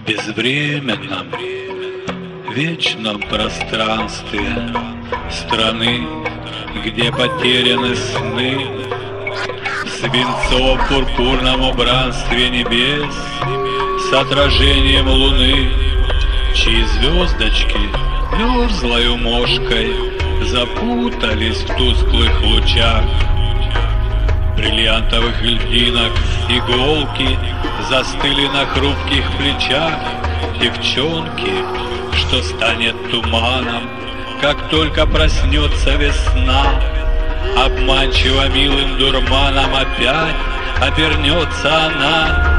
безвременном, вечном пространстве страны, где потеряны сны, в свинцово-пурпурном убранстве небес с отражением луны, чьи звездочки мерзлою мошкой запутались в тусклых лучах бриллиантовых льдинок. Иголки застыли на хрупких плечах девчонки, что станет туманом, как только проснется весна. Обманчиво милым дурманом опять обернется она.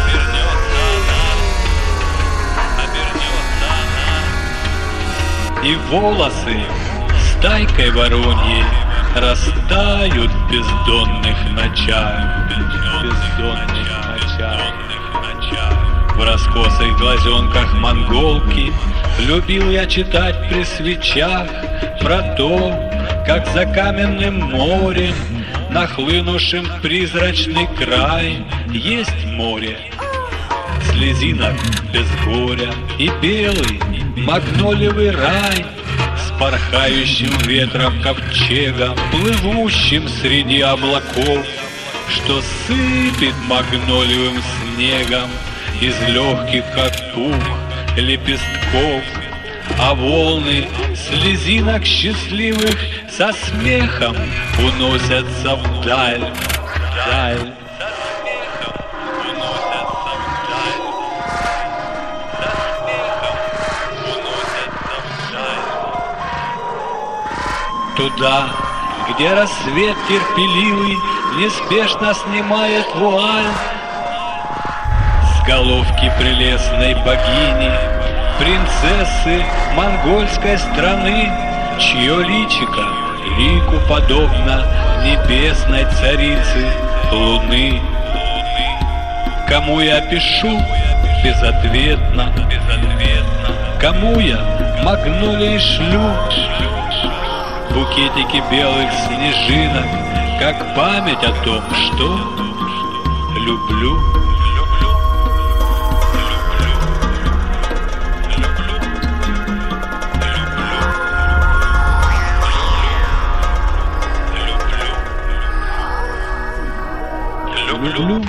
И волосы стайкой вороньей растают в бездонных ночах, в раскосых глазенках монголки любил я читать при свечах про то, как за каменным морем, нахлынувшим в призрачный край, есть море слезинок без горя и белый магнолиевый рай с порхающим ветром ковчегом, плывущим среди облаков, что сыпет магнолиевым снегом из легких, как пух, лепестков, а волны слезинок счастливых со смехом уносятся вдаль, вдаль. Туда, где рассвет терпеливый неспешно снимает вуаль с головки прелестной богини, принцессы монгольской страны, чье личико лику подобно небесной царицы луны. Кому я пишу безответно, кому я магнолии шлю букетики белых снежинок, как память о том, что люблю. Люблю.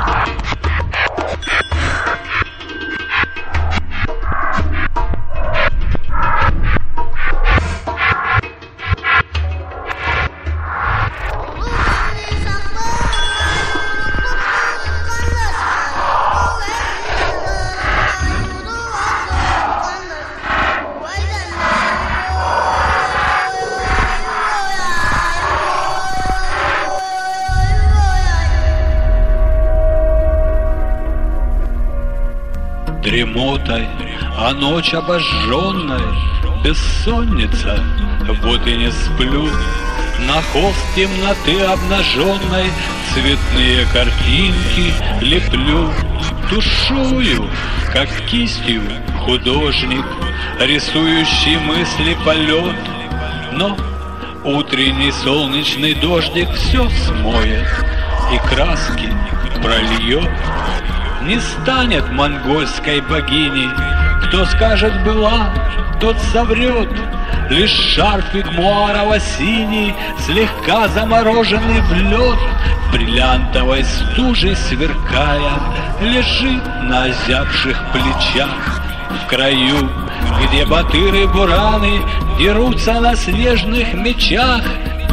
Дремотой, а ночь обожженная, бессонница, вот и не сплю. На холст темноты обнаженной цветные картинки леплю. Тушую, как кистью художник, рисующий мысли полет. Но утренний солнечный дождик все смоет и краски прольет. Не станет монгольской богиней, кто скажет «была», тот соврет. Лишь шарфик муарово-синий, слегка замороженный в лед, бриллиантовой стужей сверкая, лежит на озябших плечах. В краю, где батыры-бураны дерутся на снежных мечах,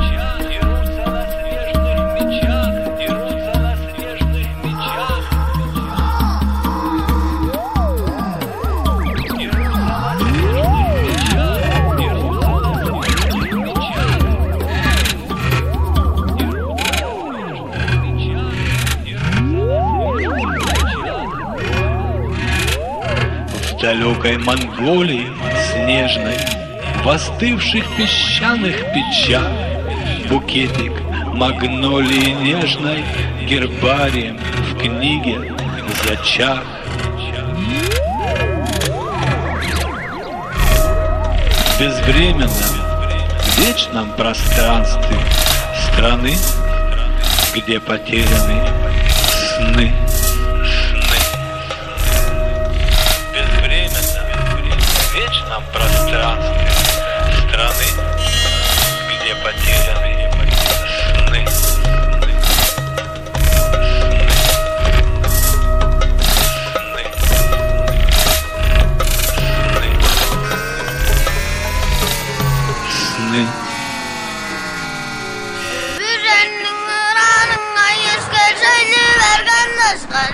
в далекой Монголии снежной, в остывших песчаных печах, букетик магнолии нежной гербарием в книге зачах. В безвременном, вечном пространстве страны, где потеряны сны.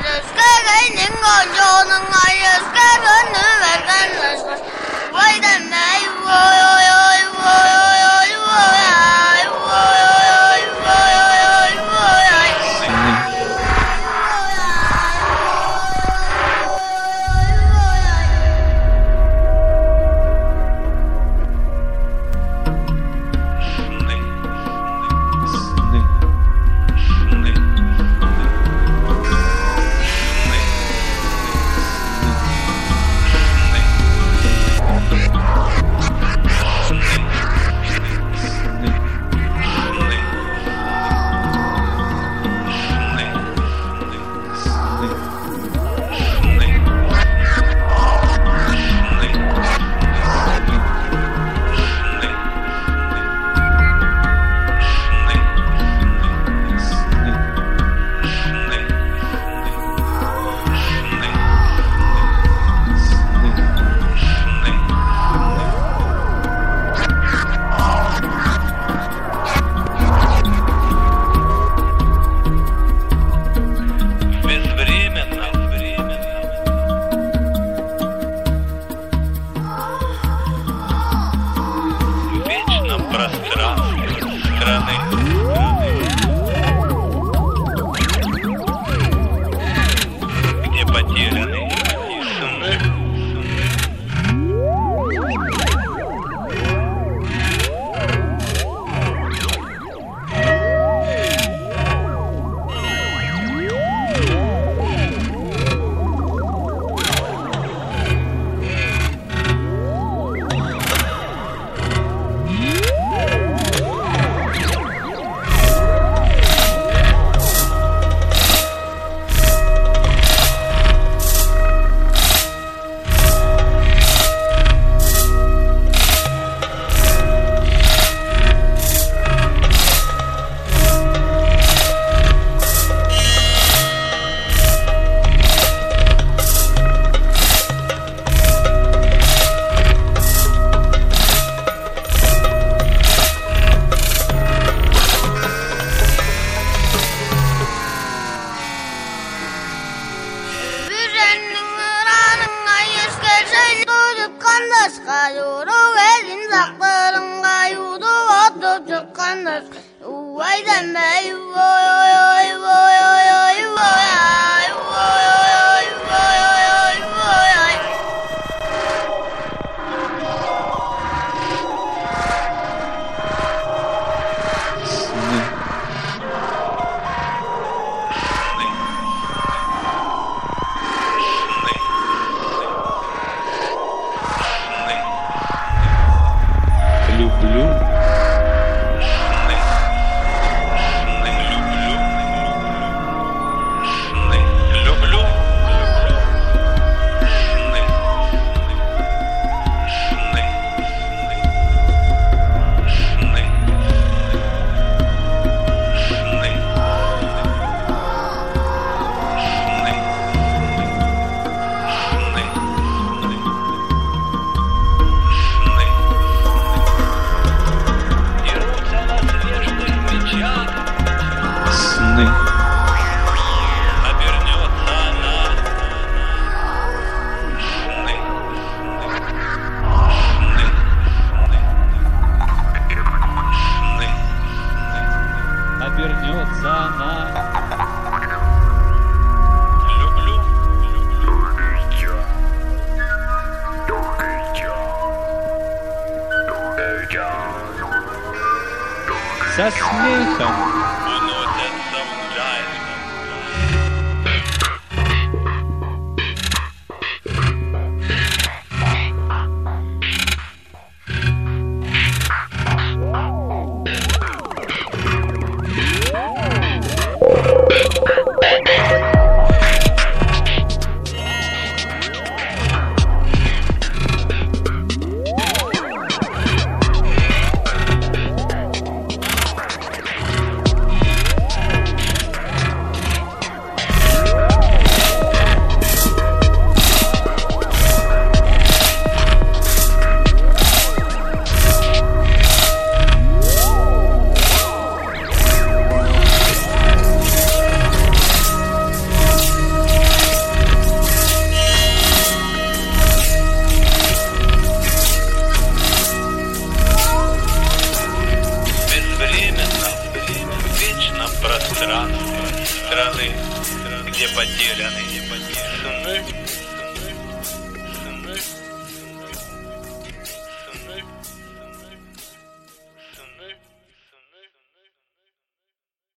Со смехом